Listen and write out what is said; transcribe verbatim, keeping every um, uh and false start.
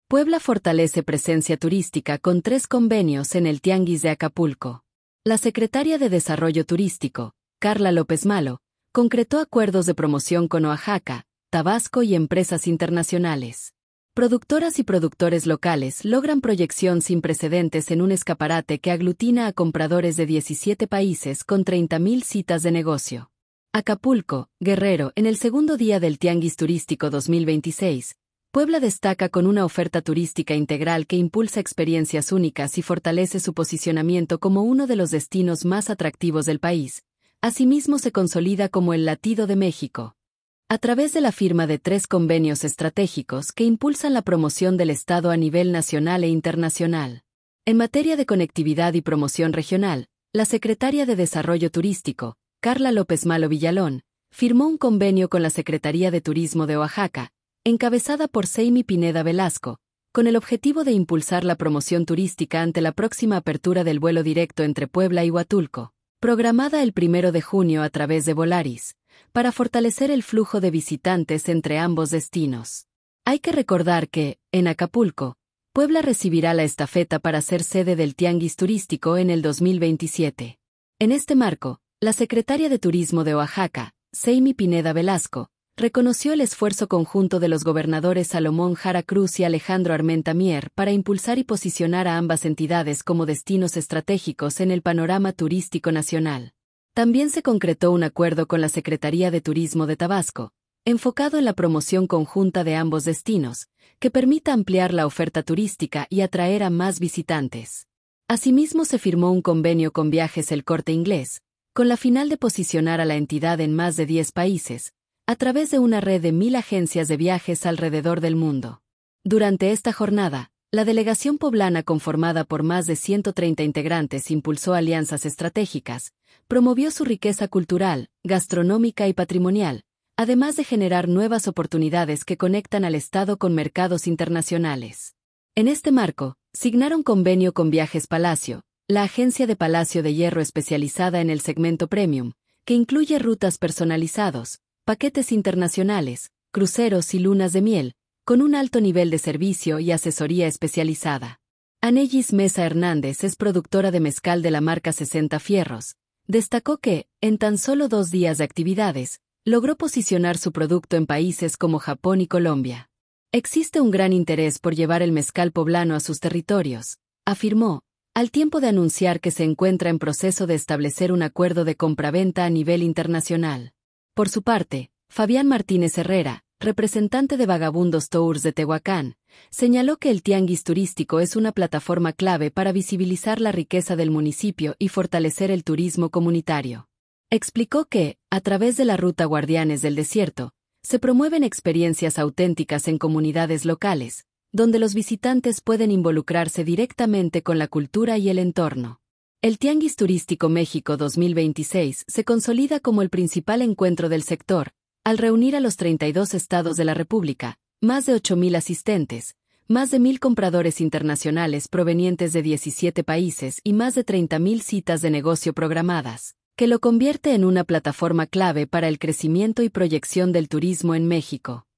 Puebla fortalece presencia turística con tres convenios en el Tianguis de Acapulco. La secretaria de Desarrollo Turístico, Carla López Malo, concretó acuerdos de promoción con Oaxaca, Tabasco y empresas internacionales. Productoras y productores locales logran proyección sin precedentes en un escaparate que aglutina a compradores de diecisiete países con treinta mil citas de negocio. Acapulco, Guerrero, en el segundo día del Tianguis Turístico dos mil veintiséis, Puebla destaca con una oferta turística integral que impulsa experiencias únicas y fortalece su posicionamiento como uno de los destinos más atractivos del país. Asimismo se consolida como el latido de México, a través de la firma de tres convenios estratégicos que impulsan la promoción del Estado a nivel nacional e internacional. En materia de conectividad y promoción regional, la secretaria de Desarrollo Turístico, Carla López Malo Villalón, firmó un convenio con la Secretaría de Turismo de Oaxaca, encabezada por Seimi Pineda Velasco, con el objetivo de impulsar la promoción turística ante la próxima apertura del vuelo directo entre Puebla y Huatulco, programada el primero de junio a través de Volaris, para fortalecer el flujo de visitantes entre ambos destinos. Hay que recordar que, en Acapulco, Puebla recibirá la estafeta para ser sede del Tianguis Turístico en el dos mil veintisiete. En este marco, la secretaria de Turismo de Oaxaca, Seimi Pineda Velasco, reconoció el esfuerzo conjunto de los gobernadores Salomón Jara Cruz y Alejandro Armenta Mier para impulsar y posicionar a ambas entidades como destinos estratégicos en el panorama turístico nacional. También se concretó un acuerdo con la Secretaría de Turismo de Tabasco, enfocado en la promoción conjunta de ambos destinos, que permita ampliar la oferta turística y atraer a más visitantes. Asimismo se firmó un convenio con Viajes El Corte Inglés, con la final de posicionar a la entidad en más de diez países, a través de una red de mil agencias de viajes alrededor del mundo. Durante esta jornada, la delegación poblana conformada por más de ciento treinta integrantes impulsó alianzas estratégicas, promovió su riqueza cultural, gastronómica y patrimonial, además de generar nuevas oportunidades que conectan al Estado con mercados internacionales. En este marco, signaron convenio con Viajes Palacio, la agencia de Palacio de Hierro especializada en el segmento premium, que incluye rutas personalizados, paquetes internacionales, cruceros y lunas de miel, con un alto nivel de servicio y asesoría especializada. Anellis Mesa Hernández es productora de mezcal de la marca sesenta Fierros. Destacó que, en tan solo dos días de actividades, logró posicionar su producto en países como Japón y Colombia. Existe un gran interés por llevar el mezcal poblano a sus territorios, afirmó, al tiempo de anunciar que se encuentra en proceso de establecer un acuerdo de compraventa a nivel internacional. Por su parte, Fabián Martínez Herrera, representante de Vagabundos Tours de Tehuacán, señaló que el Tianguis Turístico es una plataforma clave para visibilizar la riqueza del municipio y fortalecer el turismo comunitario. Explicó que, a través de la ruta Guardianes del Desierto, se promueven experiencias auténticas en comunidades locales, donde los visitantes pueden involucrarse directamente con la cultura y el entorno. El Tianguis Turístico México dos mil veintiséis se consolida como el principal encuentro del sector, al reunir a los treinta y dos estados de la República, más de ocho mil asistentes, más de mil compradores internacionales provenientes de diecisiete países y más de treinta mil citas de negocio programadas, que lo convierte en una plataforma clave para el crecimiento y proyección del turismo en México.